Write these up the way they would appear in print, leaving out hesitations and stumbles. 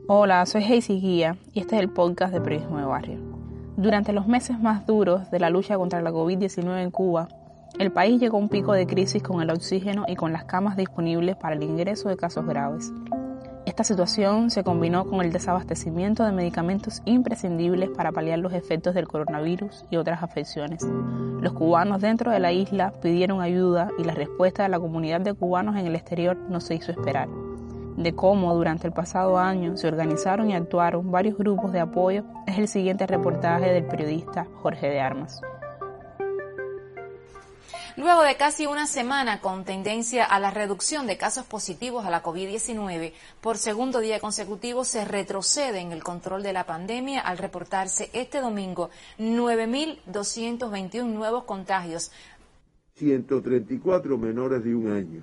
Hola, soy Hazy Guía y este es el podcast de Periodismo de Barrio. Durante los meses más duros de la lucha contra la COVID-19 en Cuba, el país llegó a un pico de crisis con el oxígeno y con las camas disponibles para el ingreso de casos graves. Esta situación se combinó con el desabastecimiento de medicamentos imprescindibles para paliar los efectos del coronavirus y otras afecciones. Los cubanos dentro de la isla pidieron ayuda y la respuesta de la comunidad de cubanos en el exterior no se hizo esperar. De cómo durante el pasado año se organizaron y actuaron varios grupos de apoyo es el siguiente reportaje del periodista Jorge de Armas. Luego de casi una semana con tendencia a la reducción de casos positivos a la COVID-19, por segundo día consecutivo se retrocede en el control de la pandemia al reportarse este domingo 9.221 nuevos contagios. 134 menores de un año,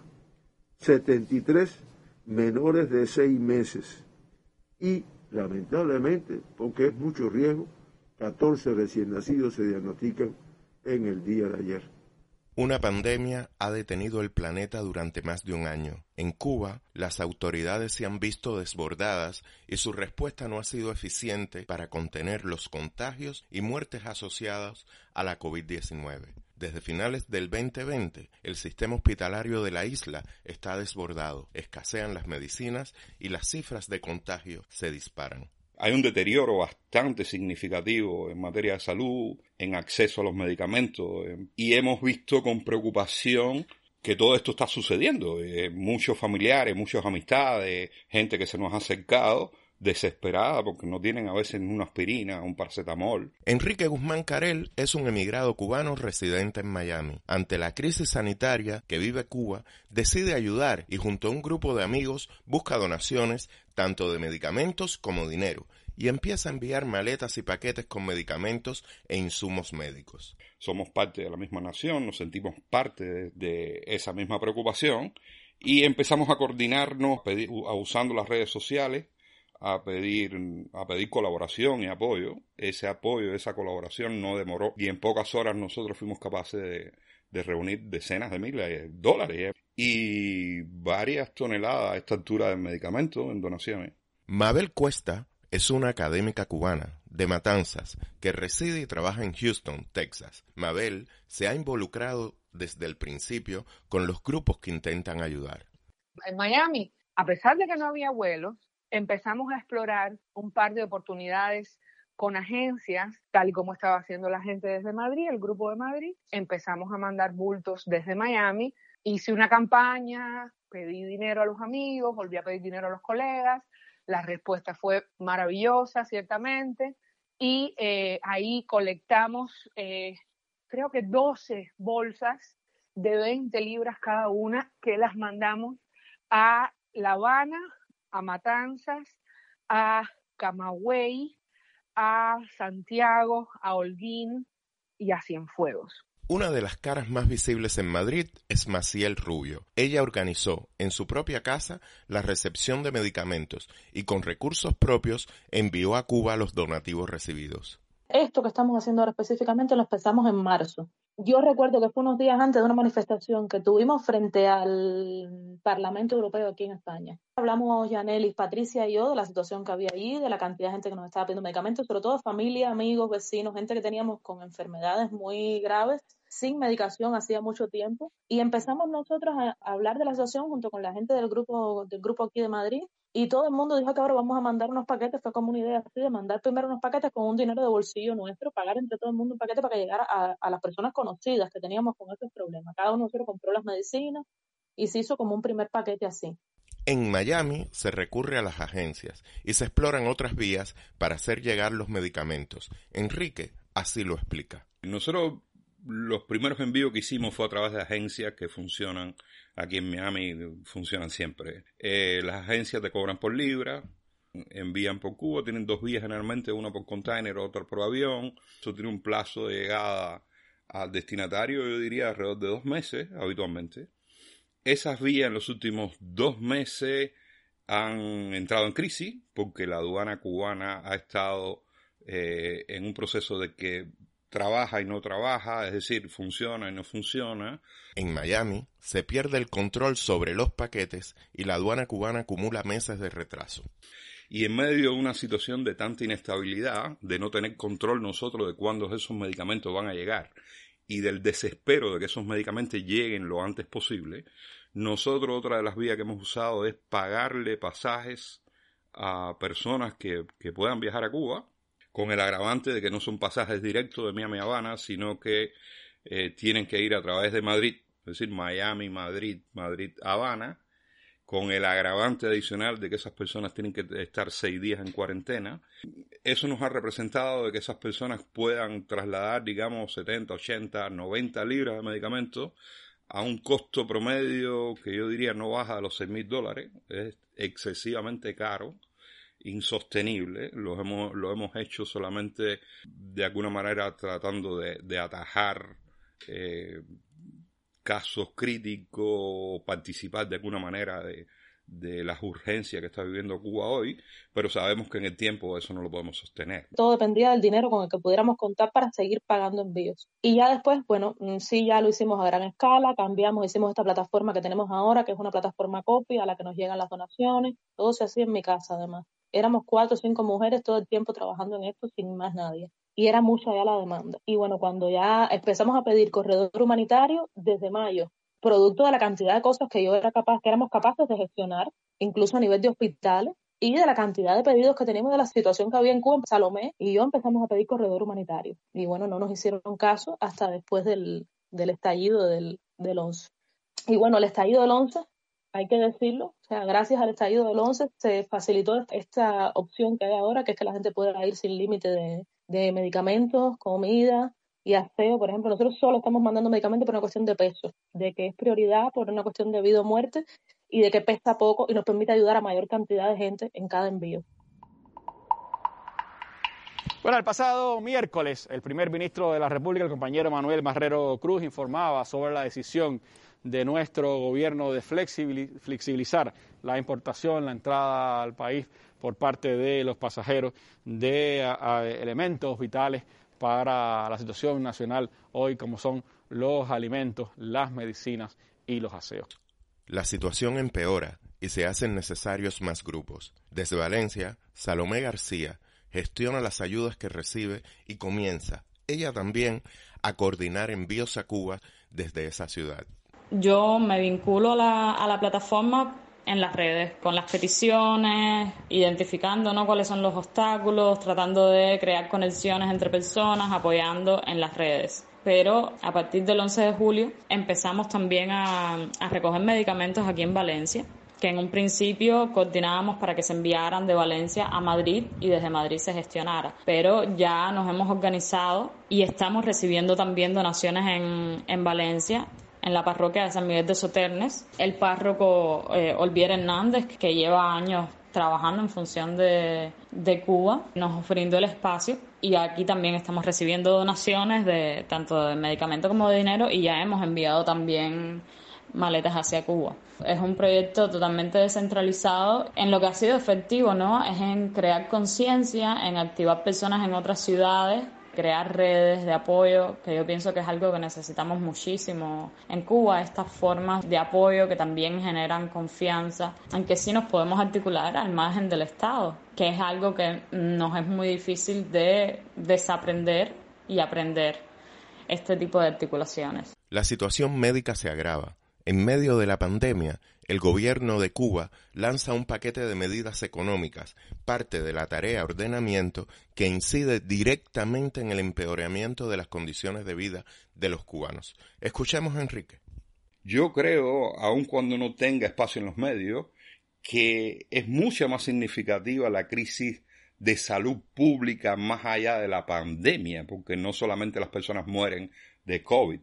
73 menores de 6 meses y, lamentablemente, porque es mucho riesgo, 14 recién nacidos se diagnostican en el día de ayer. Una pandemia ha detenido el planeta durante más de un año. En Cuba, las autoridades se han visto desbordadas y su respuesta no ha sido eficiente para contener los contagios y muertes asociadas a la COVID-19. Desde finales del 2020, el sistema hospitalario de la isla está desbordado, escasean las medicinas y las cifras de contagio se disparan. Hay un deterioro bastante significativo en materia de salud, en acceso a los medicamentos, y hemos visto con preocupación que todo esto está sucediendo. Muchos familiares, muchas amistades, gente que se nos ha acercado, desesperada porque no tienen a veces una aspirina, un paracetamol. Enrique Guzmán Carel es un emigrado cubano residente en Miami. Ante la crisis sanitaria que vive Cuba, decide ayudar y junto a un grupo de amigos busca donaciones tanto de medicamentos como dinero y empieza a enviar maletas y paquetes con medicamentos e insumos médicos. Somos parte de la misma nación, nos sentimos parte de esa misma preocupación y empezamos a coordinarnos usando las redes sociales, a pedir colaboración y apoyo. Ese apoyo, esa colaboración no demoró y en pocas horas nosotros fuimos capaces de reunir decenas de miles de dólares y varias toneladas a esta altura de medicamentos en donaciones. Mabel Cuesta es una académica cubana de Matanzas que reside y trabaja en Houston, Texas. Mabel se ha involucrado desde el principio con los grupos que intentan ayudar. En Miami, a pesar de que no había vuelos, empezamos a explorar un par de oportunidades con agencias, tal y como estaba haciendo la gente desde Madrid, el grupo de Madrid. Empezamos a mandar bultos desde Miami. Hice una campaña, pedí dinero a los amigos, volví a pedir dinero a los colegas. La respuesta fue maravillosa, ciertamente. Y ahí colectamos, creo que 12 bolsas de 20 libras cada una, que las mandamos a La Habana, a Matanzas, a Camagüey, a Santiago, a Holguín y a Cienfuegos. Una de las caras más visibles en Madrid es Maciel Rubio. Ella organizó en su propia casa la recepción de medicamentos y con recursos propios envió a Cuba los donativos recibidos. Esto que estamos haciendo ahora específicamente lo empezamos en marzo. Yo recuerdo que fue unos días antes de una manifestación que tuvimos frente al Parlamento Europeo aquí en España. Hablamos Yanelis, Patricia y yo de la situación que había allí, de la cantidad de gente que nos estaba pidiendo medicamentos, sobre todo familia, amigos, vecinos, gente que teníamos con enfermedades muy graves, sin medicación hacía mucho tiempo. Y empezamos nosotros a hablar de la situación junto con la gente del grupo aquí de Madrid. Y todo el mundo dijo que ahora vamos a mandar unos paquetes. Fue como una idea así de mandar primero unos paquetes con un dinero de bolsillo nuestro, pagar entre todo el mundo un paquete para que llegara a las personas conocidas que teníamos con esos problemas. Cada uno de nosotros compró las medicinas y se hizo como un primer paquete así. En Miami se recurre a las agencias y se exploran otras vías para hacer llegar los medicamentos. Enrique así lo explica. Nosotros los primeros envíos que hicimos fue a través de agencias que funcionan aquí en Miami, funcionan siempre. Las agencias te cobran por libra, envían por Cuba, tienen 2 vías generalmente, una por container, otra por avión. Eso tiene un plazo de llegada al destinatario, yo diría, alrededor de 2 meses habitualmente. Esas vías en los últimos 2 meses han entrado en crisis porque la aduana cubana ha estado en un proceso de que trabaja y no trabaja, es decir, funciona y no funciona. En Miami se pierde el control sobre los paquetes y la aduana cubana acumula meses de retraso. Y en medio de una situación de tanta inestabilidad, de no tener control nosotros de cuándo esos medicamentos van a llegar y del desespero de que esos medicamentos lleguen lo antes posible, nosotros otra de las vías que hemos usado es pagarle pasajes a personas que puedan viajar a Cuba, con el agravante de que no son pasajes directos de Miami a Habana, sino que tienen que ir a través de Madrid, es decir, Miami, Madrid, Habana, con el agravante adicional de que esas personas tienen que estar 6 días en cuarentena. Eso nos ha representado de que esas personas puedan trasladar, digamos, 70, 80, 90 libras de medicamentos a un costo promedio que yo diría no baja de los $6,000. Es excesivamente caro, insostenible. Lo hemos hecho solamente de alguna manera tratando de atajar casos críticos, participar de alguna manera de las urgencias que está viviendo Cuba hoy, pero sabemos que en el tiempo eso no lo podemos sostener. Todo dependía del dinero con el que pudiéramos contar para seguir pagando envíos. Y ya después, bueno, sí, ya lo hicimos a gran escala, hicimos esta plataforma que tenemos ahora, que es una plataforma Copi, a la que nos llegan las donaciones. Todo se hacía en mi casa, además. Éramos 4 o 5 mujeres todo el tiempo trabajando en esto sin más nadie. Y era mucha ya la demanda. Y bueno, cuando ya empezamos a pedir corredor humanitario, desde mayo, producto de la cantidad de cosas que éramos capaces de gestionar, incluso a nivel de hospitales, y de la cantidad de pedidos que teníamos de la situación que había en Cuba, Salomé y yo empezamos a pedir corredor humanitario. Y bueno, no nos hicieron caso hasta después del estallido del 11. Y bueno, el estallido del 11, hay que decirlo, o sea, gracias al estallido del 11 se facilitó esta opción que hay ahora, que es que la gente pueda ir sin límite de medicamentos, comida y aseo. Por ejemplo, nosotros solo estamos mandando medicamentos por una cuestión de peso, de que es prioridad por una cuestión de vida o muerte y de que pesa poco y nos permite ayudar a mayor cantidad de gente en cada envío. Bueno, el pasado miércoles, el primer ministro de la República, el compañero Manuel Marrero Cruz, informaba sobre la decisión de nuestro gobierno de flexibilizar la importación, la entrada al país por parte de los pasajeros de elementos vitales para la situación nacional hoy, como son los alimentos, las medicinas y los aseos. La situación empeora y se hacen necesarios más grupos. Desde Valencia, Salomé García gestiona las ayudas que recibe y comienza, ella también, a coordinar envíos a Cuba desde esa ciudad. Yo me vinculo a la plataforma en las redes, con las peticiones, identificando, ¿no?, cuáles son los obstáculos, tratando de crear conexiones entre personas, apoyando en las redes. Pero a partir del 11 de julio empezamos también a recoger medicamentos aquí en Valencia, que en un principio coordinábamos para que se enviaran de Valencia a Madrid y desde Madrid se gestionara. Pero ya nos hemos organizado y estamos recibiendo también donaciones en Valencia, en la parroquia de San Miguel de Soternes. El párroco Olvier Hernández, que lleva años trabajando en función de Cuba, nos brindó el espacio y aquí también estamos recibiendo donaciones de tanto de medicamentos como de dinero y ya hemos enviado también maletas hacia Cuba. Es un proyecto totalmente descentralizado. En lo que ha sido efectivo, ¿no?, es en crear conciencia, en activar personas en otras ciudades, crear redes de apoyo, que yo pienso que es algo que necesitamos muchísimo en Cuba, estas formas de apoyo que también generan confianza, aunque sí nos podemos articular al margen del Estado, que es algo que nos es muy difícil de desaprender y aprender este tipo de articulaciones. La situación médica se agrava. En medio de la pandemia, el gobierno de Cuba lanza un paquete de medidas económicas, parte de la tarea ordenamiento que incide directamente en el empeoramiento de las condiciones de vida de los cubanos. Escuchemos a Enrique. Yo creo, aun cuando no tenga espacio en los medios, que es mucho más significativa la crisis de salud pública más allá de la pandemia, porque no solamente las personas mueren de COVID.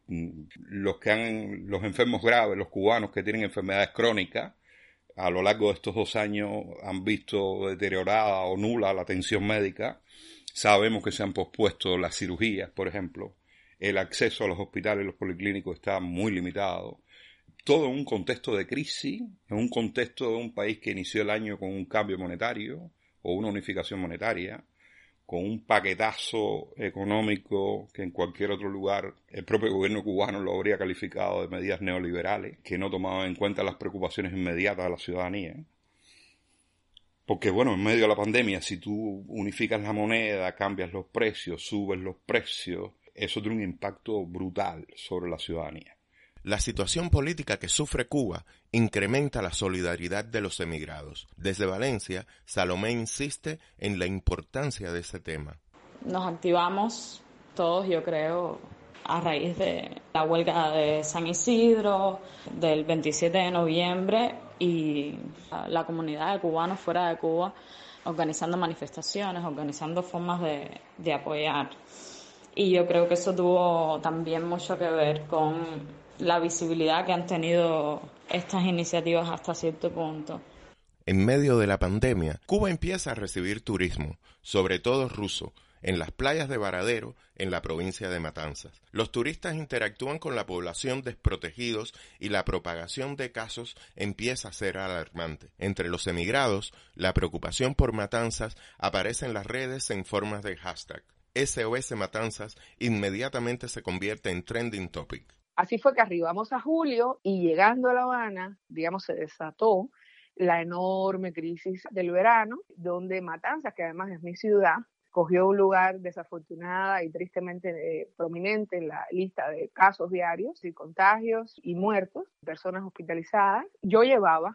Los enfermos graves, los cubanos que tienen enfermedades crónicas, a lo largo de estos 2 años han visto deteriorada o nula la atención médica. Sabemos que se han pospuesto las cirugías, por ejemplo. El acceso a los hospitales y los policlínicos está muy limitado. Todo en un contexto de crisis, en un contexto de un país que inició el año con un cambio monetario o una unificación monetaria, con un paquetazo económico que en cualquier otro lugar el propio gobierno cubano lo habría calificado de medidas neoliberales, que no tomaban en cuenta las preocupaciones inmediatas de la ciudadanía. Porque bueno, en medio de la pandemia, si tú unificas la moneda, cambias los precios, subes los precios, eso tiene un impacto brutal sobre la ciudadanía. La situación política que sufre Cuba incrementa la solidaridad de los emigrados. Desde Valencia, Salomé insiste en la importancia de ese tema. Nos activamos todos, yo creo, a raíz de la huelga de San Isidro, del 27 de noviembre, y la comunidad de cubanos fuera de Cuba organizando manifestaciones, organizando formas de apoyar. Y yo creo que eso tuvo también mucho que ver con la visibilidad que han tenido estas iniciativas hasta cierto punto. En medio de la pandemia, Cuba empieza a recibir turismo, sobre todo ruso, en las playas de Varadero, en la provincia de Matanzas. Los turistas interactúan con la población desprotegidos y la propagación de casos empieza a ser alarmante. Entre los emigrados, la preocupación por Matanzas aparece en las redes en forma de hashtag. SOS Matanzas inmediatamente se convierte en trending topic. Así fue que arribamos a julio y llegando a La Habana, digamos, se desató la enorme crisis del verano, donde Matanzas, que además es mi ciudad, cogió un lugar desafortunada y tristemente prominente en la lista de casos diarios y contagios y muertos, personas hospitalizadas. Yo llevaba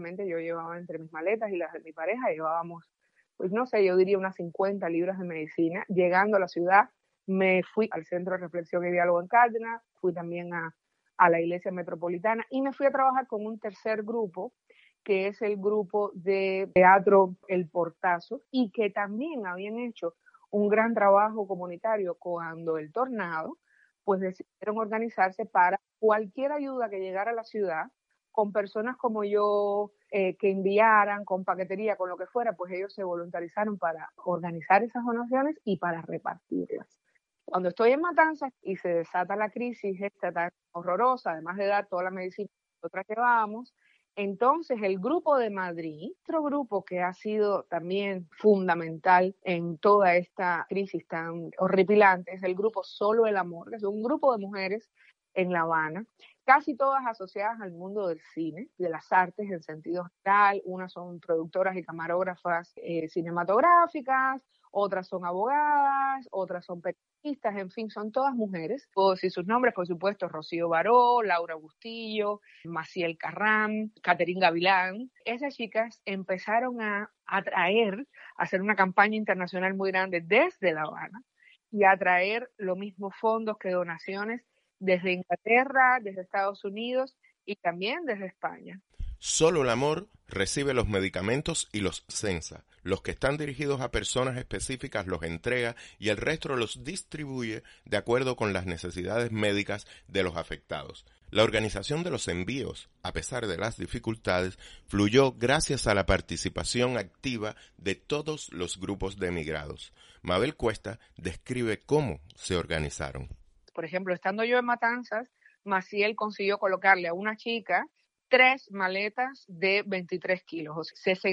entre mis maletas y las de mi pareja, llevábamos, pues no sé, yo diría unas 50 libras de medicina. Llegando a la ciudad, me fui al Centro de Reflexión y Diálogo en Cárdenas, fui también a la Iglesia Metropolitana y me fui a trabajar con un tercer grupo, que es el grupo de teatro El Portazo, y que también habían hecho un gran trabajo comunitario cuando el tornado, pues decidieron organizarse para cualquier ayuda que llegara a la ciudad, con personas como yo, que enviaran, con paquetería, con lo que fuera, pues ellos se voluntarizaron para organizar esas donaciones y para repartirlas. Cuando estoy en Matanzas y se desata la crisis esta tan horrorosa, además de dar toda la medicina que nosotras llevábamos, entonces el grupo de Madrid, otro grupo que ha sido también fundamental en toda esta crisis tan horripilante, es el grupo Solo el Amor, que es un grupo de mujeres en La Habana, casi todas asociadas al mundo del cine, de las artes en sentido general. Unas son productoras y camarógrafas cinematográficas, otras son abogadas, otras son periodistas, en fin, son todas mujeres. Puedo decir sus nombres, por supuesto: Rocío Baró, Laura Bustillo, Maciel Carrán, Caterín Gavilán. Esas chicas empezaron a atraer, a hacer una campaña internacional muy grande desde La Habana y a atraer lo mismo fondos que donaciones desde Inglaterra, desde Estados Unidos y también desde España. Solo el Amor recibe los medicamentos y los censa. Los que están dirigidos a personas específicas los entrega y el resto los distribuye de acuerdo con las necesidades médicas de los afectados. La organización de los envíos, a pesar de las dificultades, fluyó gracias a la participación activa de todos los grupos de emigrados. Mabel Cuesta describe cómo se organizaron. Por ejemplo, estando yo en Matanzas, Maciel consiguió colocarle a una chica 3 maletas de 23 kilos,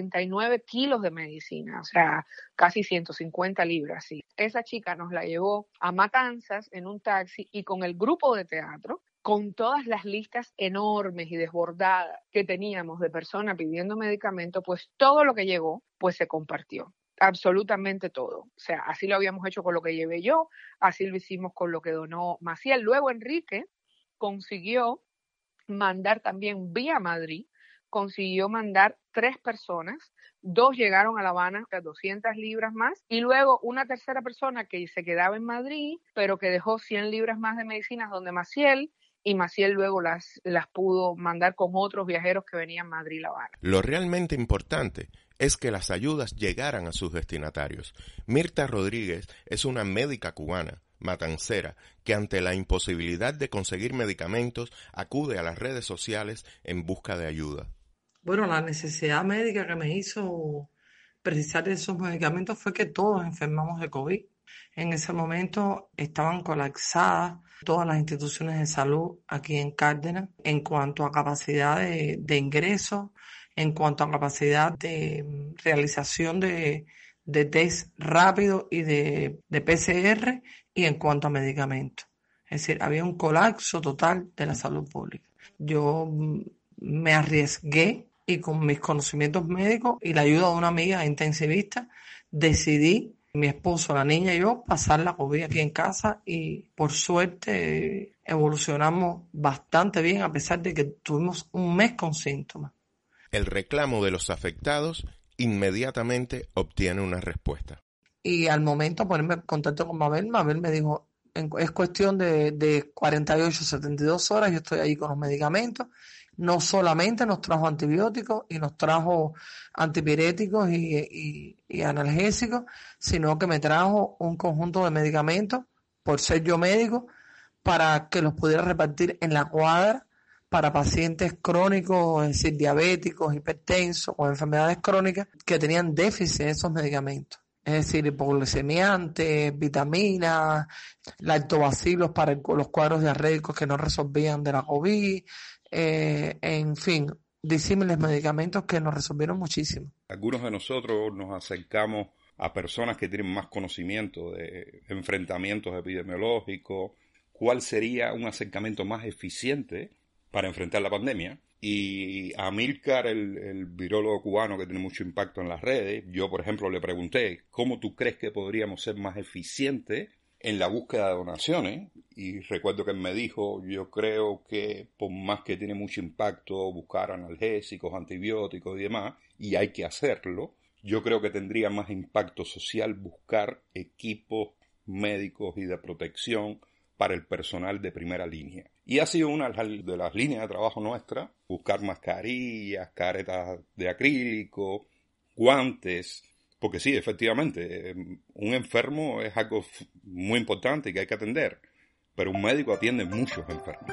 69 kilos de medicina, o sea, casi 150 libras. Sí. Esa chica nos la llevó a Matanzas en un taxi y con el grupo de teatro, con todas las listas enormes y desbordadas que teníamos de personas pidiendo medicamento, pues todo lo que llegó, pues se compartió. Absolutamente todo. O sea, así lo habíamos hecho con lo que llevé yo, así lo hicimos con lo que donó Maciel. Luego Enrique consiguió mandar también vía Madrid, consiguió mandar 3 personas, 2 llegaron a La Habana, 200 libras más, y luego una tercera persona que se quedaba en Madrid, pero que dejó 100 libras más de medicinas donde Maciel, y Maciel luego las pudo mandar con otros viajeros que venían Madrid-La Habana. Lo realmente importante es que las ayudas llegaran a sus destinatarios. Mirta Rodríguez es una médica cubana, matancera, que ante la imposibilidad de conseguir medicamentos acude a las redes sociales en busca de ayuda. Bueno, la necesidad médica que me hizo precisar esos medicamentos fue que todos enfermamos de COVID. En ese momento estaban colapsadas todas las instituciones de salud aquí en Cárdenas en cuanto a capacidad de ingresos, en cuanto a capacidad de realización de test rápido y de PCR, y en cuanto a medicamentos. Es decir, había un colapso total de la salud pública. Yo me arriesgué y con mis conocimientos médicos y la ayuda de una amiga intensivista, decidí, mi esposo, la niña y yo, pasar la COVID aquí en casa y por suerte evolucionamos bastante bien a pesar de que tuvimos un mes con síntomas. El reclamo de los afectados inmediatamente obtiene una respuesta. Y al momento ponerme en contacto con Mabel me dijo, es cuestión de 48, 72 horas, yo estoy ahí con los medicamentos. No solamente nos trajo antibióticos y nos trajo antipiréticos y analgésicos, sino que me trajo un conjunto de medicamentos, por ser yo médico, para que los pudiera repartir en la cuadra para pacientes crónicos, es decir, diabéticos, hipertensos o enfermedades crónicas que tenían déficit de esos medicamentos. Es decir, hipoglucemiantes, vitaminas, lactobacilos para los cuadros diarreicos que no resolvían de la COVID, en fin, disímiles medicamentos que nos resolvieron muchísimo. Algunos de nosotros nos acercamos a personas que tienen más conocimiento de enfrentamientos epidemiológicos, cuál sería un acercamiento más eficiente para enfrentar la pandemia. Y a Amílcar, el virólogo cubano que tiene mucho impacto en las redes, yo, por ejemplo, le pregunté, ¿cómo tú crees que podríamos ser más eficientes en la búsqueda de donaciones? Y recuerdo que él me dijo, yo creo que por más que tiene mucho impacto buscar analgésicos, antibióticos y demás, y hay que hacerlo, yo creo que tendría más impacto social buscar equipos médicos y de protección para el personal de primera línea. Y ha sido una de las líneas de trabajo nuestra, buscar mascarillas, caretas de acrílico, guantes, porque sí, efectivamente, un enfermo es algo muy importante que hay que atender, pero un médico atiende muchos enfermos.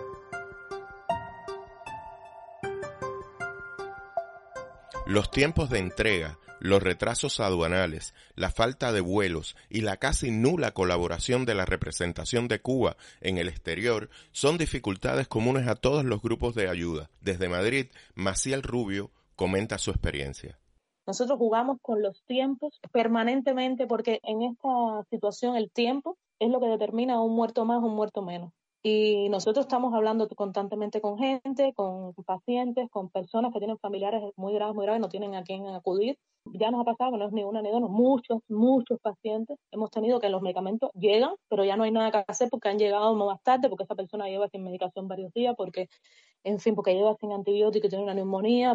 Los tiempos de entrega, los retrasos aduanales, la falta de vuelos y la casi nula colaboración de la representación de Cuba en el exterior son dificultades comunes a todos los grupos de ayuda. Desde Madrid, Maciel Rubio comenta su experiencia. Nosotros jugamos con los tiempos permanentemente porque en esta situación el tiempo es lo que determina un muerto más o un muerto menos. Y nosotros estamos hablando constantemente con gente, con pacientes, con personas que tienen familiares muy graves, no tienen a quién acudir. Ya nos ha pasado que no es ni una ni dos, muchos pacientes hemos tenido que los medicamentos llegan, pero ya no hay nada que hacer porque han llegado más tarde, porque esa persona lleva sin medicación varios días, porque lleva sin antibiótico y tiene una neumonía.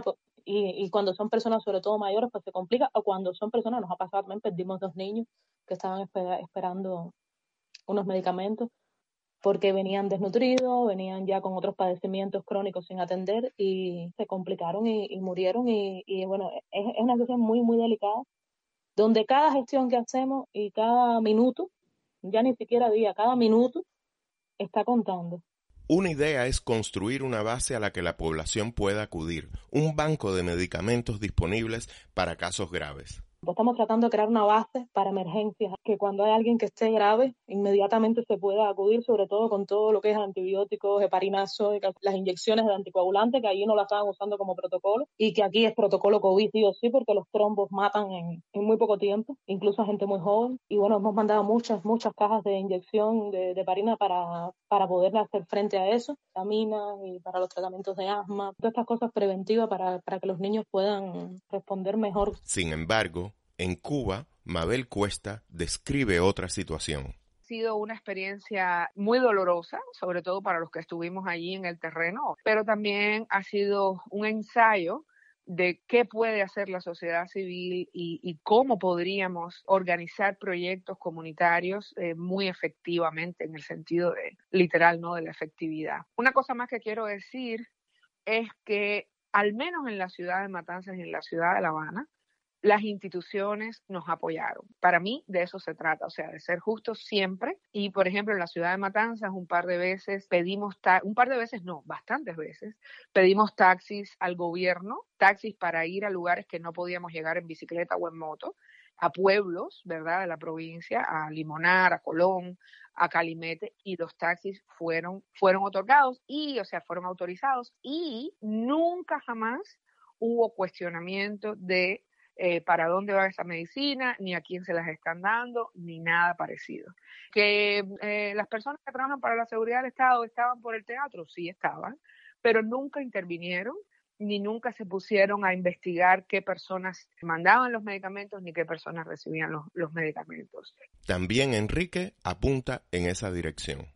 Y cuando son personas, sobre todo mayores, pues se complica. O cuando son personas, nos ha pasado también, perdimos 2 niños que estaban esperando unos medicamentos porque venían desnutridos, venían ya con otros padecimientos crónicos sin atender y se complicaron y murieron. Y bueno, es una situación muy, muy delicada, donde cada gestión que hacemos y cada minuto, ya ni siquiera día, cada minuto está contando. Una idea es construir una base a la que la población pueda acudir, un banco de medicamentos disponibles para casos graves. Estamos tratando de crear una base para emergencias, que cuando hay alguien que esté grave, inmediatamente se pueda acudir, sobre todo con todo lo que es antibióticos, heparinazo, las inyecciones de anticoagulantes, que allí no la estaban usando como protocolo, y que aquí es protocolo COVID sí o sí, porque los trombos matan en muy poco tiempo, incluso a gente muy joven. Y bueno, hemos mandado muchas cajas de inyección de heparina para poder hacer frente a eso, vitaminas y para los tratamientos de asma, todas estas cosas preventivas para que los niños puedan responder mejor. Sin embargo, en Cuba, Mabel Cuesta describe otra situación. Ha sido una experiencia muy dolorosa, sobre todo para los que estuvimos allí en el terreno, pero también ha sido un ensayo de qué puede hacer la sociedad civil y cómo podríamos organizar proyectos comunitarios muy efectivamente, en el sentido literal, ¿no?, de la efectividad. Una cosa más que quiero decir es que al menos en la ciudad de Matanzas y en la ciudad de La Habana, las instituciones nos apoyaron. Para mí de eso se trata, o sea, de ser justos siempre. Y, por ejemplo, en la ciudad de Matanzas bastantes veces, pedimos taxis al gobierno, taxis para ir a lugares que no podíamos llegar en bicicleta o en moto, a pueblos, ¿verdad?, de la provincia, a Limonar, a Colón, a Calimete, y los taxis fueron otorgados fueron autorizados, y nunca jamás hubo cuestionamiento de para dónde va esa medicina, ni a quién se las están dando, ni nada parecido. Que las personas que trabajan para la seguridad del Estado estaban por el teatro, sí estaban, pero nunca intervinieron ni nunca se pusieron a investigar qué personas mandaban los medicamentos ni qué personas recibían los medicamentos. También Enrique apunta en esa dirección.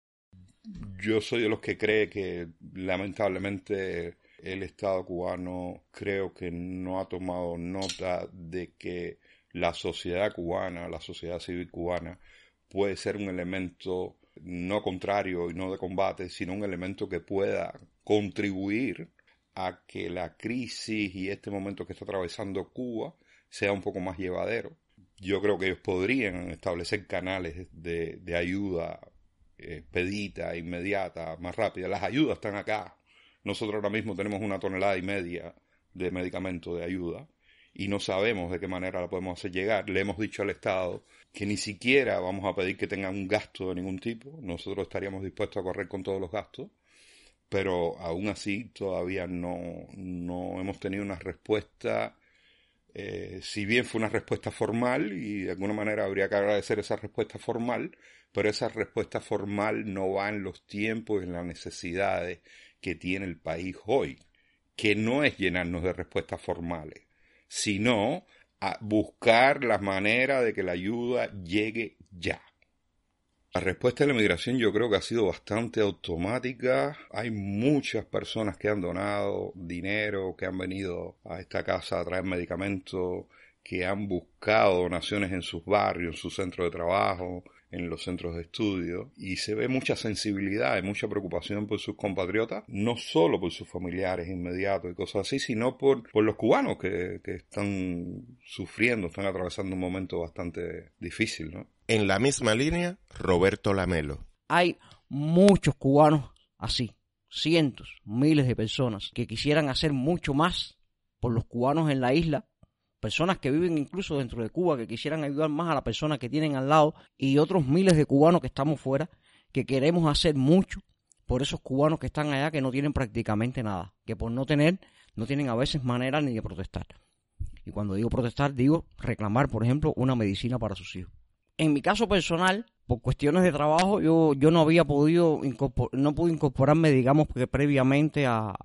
Yo soy de los que cree que lamentablemente el Estado cubano creo que no ha tomado nota de que la sociedad cubana, la sociedad civil cubana, puede ser un elemento no contrario y no de combate, sino un elemento que pueda contribuir a que la crisis y este momento que está atravesando Cuba sea un poco más llevadero. Yo creo que ellos podrían establecer canales de ayuda expedita, inmediata, más rápida. Las ayudas están acá. Nosotros ahora mismo tenemos 1,5 toneladas de medicamento de ayuda y no sabemos de qué manera la podemos hacer llegar. Le hemos dicho al Estado que ni siquiera vamos a pedir que tengan un gasto de ningún tipo. Nosotros estaríamos dispuestos a correr con todos los gastos, pero aún así todavía no hemos tenido una respuesta, si bien fue una respuesta formal, y de alguna manera habría que agradecer esa respuesta formal, pero esa respuesta formal no va en los tiempos y en las necesidades que tiene el país hoy, que no es llenarnos de respuestas formales, sino a buscar la manera de que la ayuda llegue ya. La respuesta de la migración yo creo que ha sido bastante automática. Hay muchas personas que han donado dinero, que han venido a esta casa a traer medicamentos, que han buscado donaciones en sus barrios, en sus centros de trabajo, en los centros de estudio, y se ve mucha sensibilidad y mucha preocupación por sus compatriotas, no solo por sus familiares inmediatos y cosas así, sino por los cubanos que están sufriendo, están atravesando un momento bastante difícil, ¿no? En la misma línea, Roberto Lamelo. Hay muchos cubanos así, cientos, miles de personas que quisieran hacer mucho más por los cubanos en la isla, personas que viven incluso dentro de Cuba, que quisieran ayudar más a la persona que tienen al lado, y otros miles de cubanos que estamos fuera, que queremos hacer mucho por esos cubanos que están allá, que no tienen prácticamente nada, que por no tienen a veces manera ni de protestar. Y cuando digo protestar, digo reclamar, por ejemplo, una medicina para sus hijos. En mi caso personal, por cuestiones de trabajo, yo no había podido no pude incorporarme, digamos, que previamente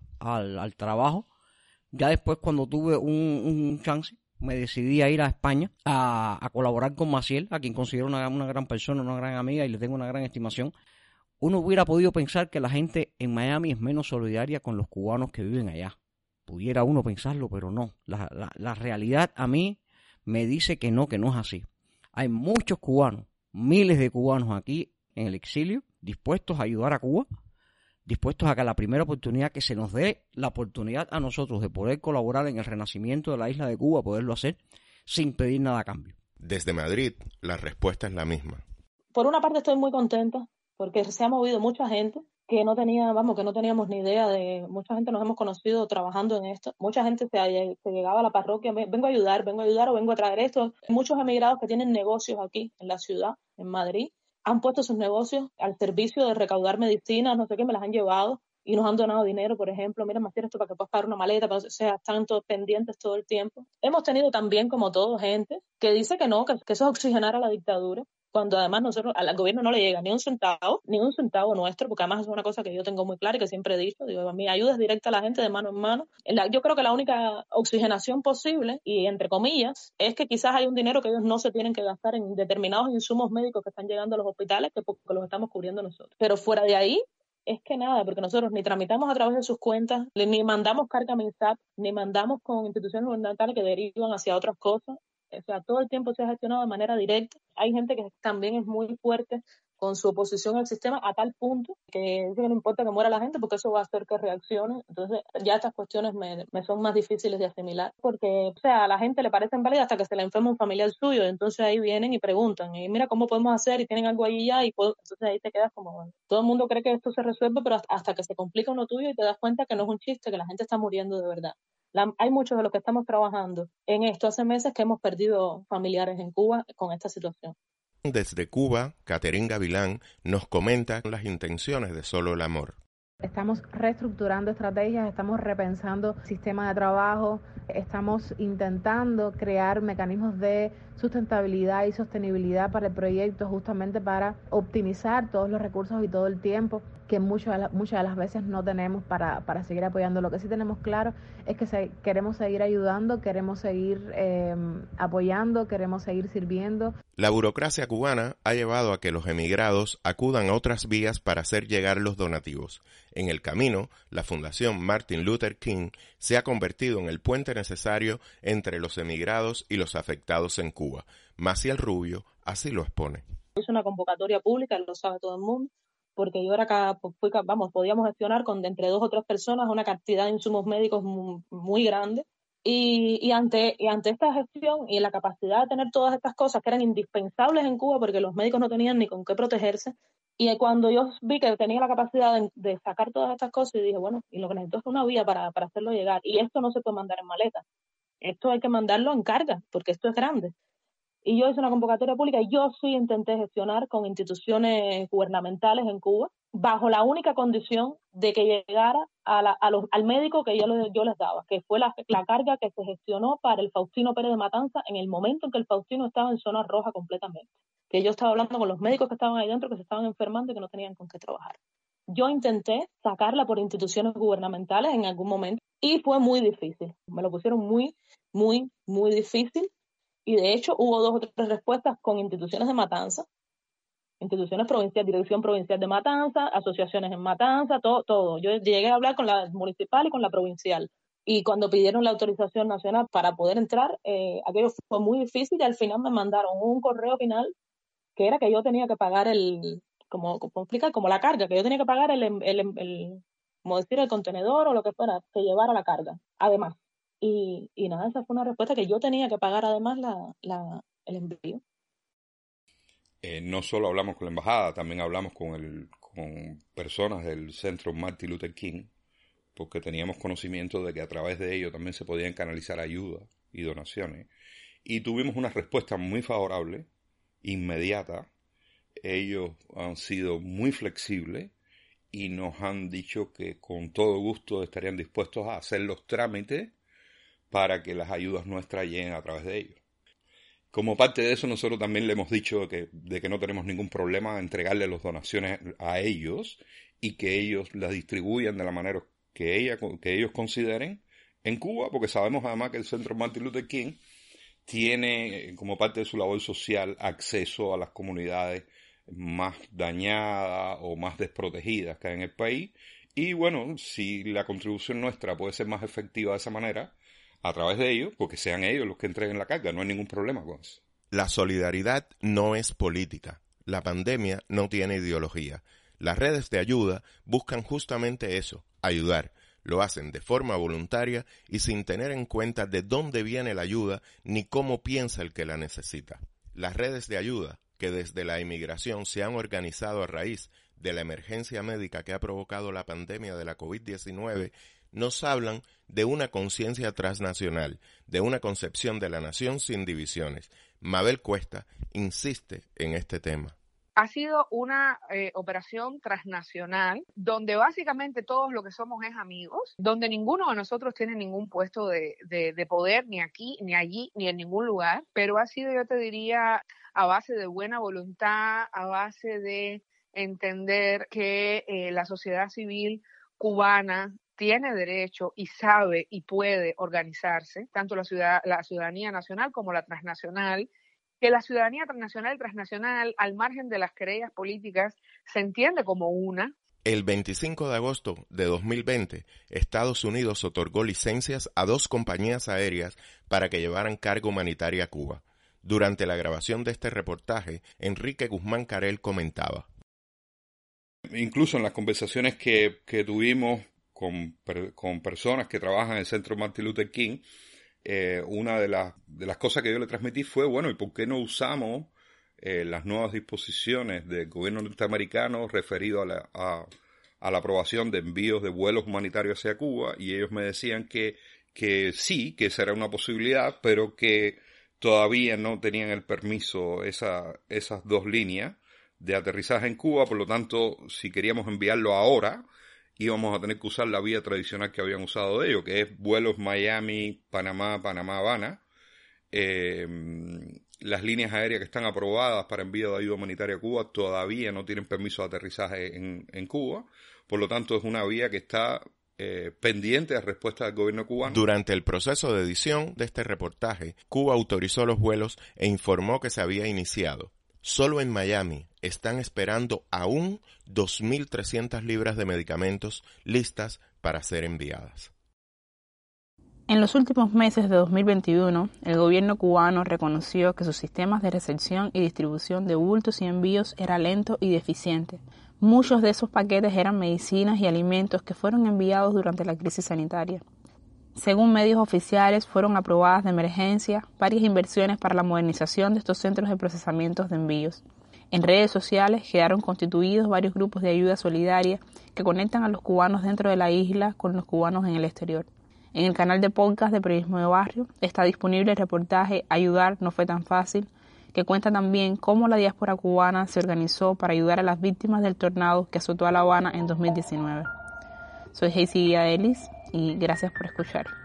al trabajo. Ya después, cuando tuve un chance, me decidí a ir a España a colaborar con Maciel, a quien considero una gran persona, una gran amiga, y le tengo una gran estimación. Uno hubiera podido pensar que la gente en Miami es menos solidaria con los cubanos que viven allá. Pudiera uno pensarlo, pero no. La realidad a mí me dice que no es así. Hay muchos cubanos, miles de cubanos aquí en el exilio, dispuestos a ayudar a Cuba, dispuestos a que a la primera oportunidad que se nos dé la oportunidad a nosotros de poder colaborar en el renacimiento de la isla de Cuba, poderlo hacer sin pedir nada a cambio. Desde Madrid, la respuesta es la misma. Por una parte estoy muy contenta porque se ha movido mucha gente que no teníamos ni idea de, mucha gente nos hemos conocido trabajando en esto, mucha gente se llegaba a la parroquia, vengo a ayudar o vengo a traer esto. Muchos emigrados que tienen negocios aquí en la ciudad, en Madrid, han puesto sus negocios al servicio de recaudar medicinas, no sé qué, me las han llevado y nos han donado dinero, por ejemplo, mira, Maciel, esto para que puedas pagar una maleta, o sea, están todos pendientes todo el tiempo. Hemos tenido también, como todo, gente que dice que no, que eso es oxigenar a la dictadura, cuando además nosotros, al gobierno no le llega ni un centavo nuestro, porque además es una cosa que yo tengo muy clara y que siempre he dicho, digo, mi ayuda es directa a la gente de mano en mano. Yo creo que la única oxigenación posible, y entre comillas, es que quizás hay un dinero que ellos no se tienen que gastar en determinados insumos médicos que están llegando a los hospitales, que porque los estamos cubriendo nosotros. Pero fuera de ahí, es que nada, porque nosotros ni tramitamos a través de sus cuentas, ni mandamos carga a MINSAP, ni mandamos con instituciones gubernamentales que derivan hacia otras cosas. O sea, todo el tiempo se ha gestionado de manera directa. Hay gente que también es muy fuerte con su oposición al sistema a tal punto que no importa que muera la gente porque eso va a hacer que reaccione. Entonces ya estas cuestiones me son más difíciles de asimilar porque, o sea, a la gente le parecen válidas hasta que se le enferma un familiar suyo. Entonces ahí vienen y preguntan, y mira cómo podemos hacer, y tienen algo allí ya, entonces ahí te quedas como, bueno, todo el mundo cree que esto se resuelve, pero hasta que se complica uno tuyo y te das cuenta que no es un chiste, que la gente está muriendo de verdad. Hay muchos de los que estamos trabajando en esto hace meses que hemos perdido familiares en Cuba con esta situación. Desde Cuba, Caterín Gavilán nos comenta las intenciones de Solo el Amor. Estamos reestructurando estrategias, estamos repensando sistemas de trabajo, estamos intentando crear mecanismos de sustentabilidad y sostenibilidad para el proyecto, justamente para optimizar todos los recursos y todo el tiempo que muchas de las veces no tenemos para seguir apoyando. Lo que sí tenemos claro es que queremos seguir ayudando, queremos seguir apoyando, queremos seguir sirviendo. La burocracia cubana ha llevado a que los emigrados acudan a otras vías para hacer llegar los donativos. En el camino, la Fundación Martin Luther King se ha convertido en el puente necesario entre los emigrados y los afectados en Cuba. Maciel Rubio así lo expone. Hice una convocatoria pública, lo sabe todo el mundo, porque yo podíamos gestionar con entre 2 o 3 personas una cantidad de insumos médicos muy grande. Y ante esta gestión y la capacidad de tener todas estas cosas que eran indispensables en Cuba porque los médicos no tenían ni con qué protegerse, y cuando yo vi que tenía la capacidad de sacar todas estas cosas, y dije, bueno, y lo que necesito es una vía para hacerlo llegar, y esto no se puede mandar en maleta, esto hay que mandarlo en carga, porque esto es grande. Y yo hice una convocatoria pública y yo sí intenté gestionar con instituciones gubernamentales en Cuba, bajo la única condición de que llegara al médico que yo les daba, que fue la carga que se gestionó para el Faustino Pérez de Matanza en el momento en que el Faustino estaba en zona roja completamente. Que yo estaba hablando con los médicos que estaban ahí dentro, que se estaban enfermando y que no tenían con qué trabajar. Yo intenté sacarla por instituciones gubernamentales en algún momento y fue muy difícil. Me lo pusieron muy, muy, muy difícil. Y de hecho hubo 2 o 3 respuestas con instituciones de Matanza, instituciones provinciales, Dirección Provincial de Matanza, asociaciones en Matanza, todo. Yo llegué a hablar con la municipal y con la provincial. Y cuando pidieron la autorización nacional para poder entrar, aquello fue muy difícil y al final me mandaron un correo final que era que yo tenía que pagar como la carga, que yo tenía que pagar como decir, el contenedor o lo que fuera que llevara la carga, además. Y nada, esa fue una respuesta que yo tenía que pagar además el envío. No solo hablamos con la embajada, también hablamos con personas del Centro Martin Luther King, porque teníamos conocimiento de que a través de ello también se podían canalizar ayuda y donaciones. Y tuvimos una respuesta muy favorable, inmediata. Ellos han sido muy flexibles y nos han dicho que con todo gusto estarían dispuestos a hacer los trámites para que las ayudas nuestras lleguen a través de ellos. Como parte de eso, nosotros también le hemos dicho de que no tenemos ningún problema en entregarle las donaciones a ellos y que ellos las distribuyan de la manera que ellos consideren en Cuba, porque sabemos además que el Centro Martin Luther King tiene, como parte de su labor social, acceso a las comunidades más dañadas o más desprotegidas que hay en el país. Y bueno, si la contribución nuestra puede ser más efectiva de esa manera, a través de ellos, porque sean ellos los que entreguen la carga, no hay ningún problema con eso. La solidaridad no es política. La pandemia no tiene ideología. Las redes de ayuda buscan justamente eso, ayudar. Lo hacen de forma voluntaria y sin tener en cuenta de dónde viene la ayuda ni cómo piensa el que la necesita. Las redes de ayuda, que desde la inmigración se han organizado a raíz de la emergencia médica que ha provocado la pandemia de la COVID-19, nos hablan de una conciencia transnacional, de una concepción de la nación sin divisiones. Mabel Cuesta insiste en este tema. Ha sido una operación transnacional donde básicamente todos lo que somos es amigos, donde ninguno de nosotros tiene ningún puesto de poder, ni aquí, ni allí, ni en ningún lugar, pero ha sido, yo te diría, a base de buena voluntad, a base de entender que la sociedad civil cubana tiene derecho y sabe y puede organizarse, tanto la ciudadanía nacional como la transnacional, que la ciudadanía transnacional y transnacional, al margen de las querellas políticas, se entiende como una. El 25 de agosto de 2020, Estados Unidos otorgó licencias a 2 compañías aéreas para que llevaran carga humanitaria a Cuba. Durante la grabación de este reportaje, Enrique Guzmán Carel comentaba. Incluso en las conversaciones que tuvimos con personas que trabajan en el Centro Martin Luther King, una de las cosas que yo le transmití fue, bueno, ¿y por qué no usamos las nuevas disposiciones del gobierno norteamericano referido a la aprobación de envíos de vuelos humanitarios hacia Cuba? Y ellos me decían que sí, que esa era una posibilidad, pero que todavía no tenían el permiso esas 2 líneas de aterrizaje en Cuba. Por lo tanto, si queríamos enviarlo ahora, íbamos a tener que usar la vía tradicional que habían usado ellos, que es vuelos Miami, Panamá, Panamá-Habana. Las líneas aéreas que están aprobadas para envío de ayuda humanitaria a Cuba todavía no tienen permiso de aterrizaje en Cuba, por lo tanto es una vía que está pendiente de respuesta del gobierno cubano. Durante el proceso de edición de este reportaje, Cuba autorizó los vuelos e informó que se había iniciado. Solo en Miami están esperando aún 2.300 libras de medicamentos listas para ser enviadas. En los últimos meses de 2021, el gobierno cubano reconoció que sus sistemas de recepción y distribución de bultos y envíos era lento y deficiente. Muchos de esos paquetes eran medicinas y alimentos que fueron enviados durante la crisis sanitaria. Según medios oficiales, fueron aprobadas de emergencia varias inversiones para la modernización de estos centros de procesamiento de envíos. En redes sociales quedaron constituidos varios grupos de ayuda solidaria que conectan a los cubanos dentro de la isla con los cubanos en el exterior. En el canal de podcast de Periodismo de Barrio está disponible el reportaje Ayudar no fue tan fácil, que cuenta también cómo la diáspora cubana se organizó para ayudar a las víctimas del tornado que azotó a La Habana en 2019. Soy Hazy Ellis y gracias por escuchar.